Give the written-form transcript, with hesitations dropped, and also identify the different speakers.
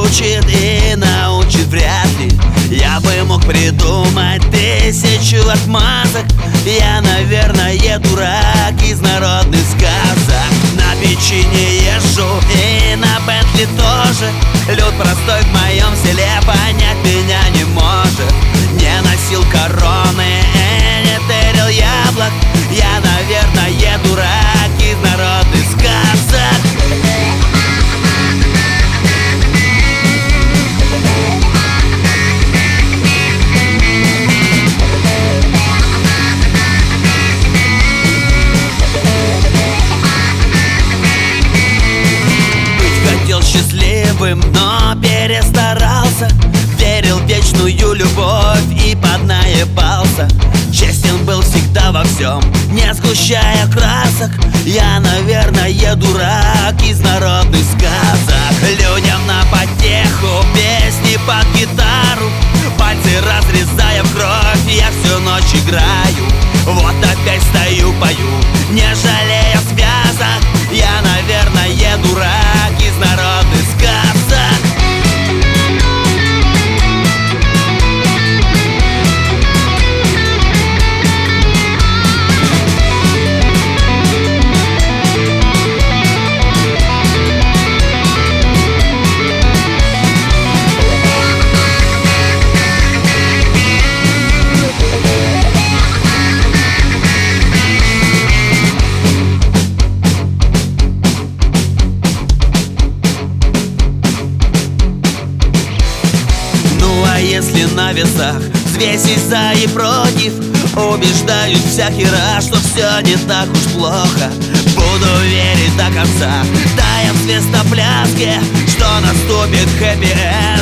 Speaker 1: учит и научит вряд ли. Я бы мог придумать 1000 отмазок. Я, наверное, дурак из народных сказок. На печине езжу и на Бентли тоже. Люд простой в моем селе понять меня не может. Не носил короны, не тырил яблок. Я, наверное, дурак из народных сказок. Счастливым, но перестарался. Верил в вечную любовь и поднаебался. Честен был всегда во всем, не сгущая красок. Я, наверное, дурак из народных сказок. Людям на потеху песни под гитару, пальцы разрезая в кровь, я всю ночь играю. Вот опять стою, пою, не жалея связок. Я, наверное, дурак из народных сказок. Если на весах взвесить за и против, убеждаюсь всякий раз, что все не так уж плохо. Буду верить до конца, тая в свистопляске, что наступит хэппи-энд.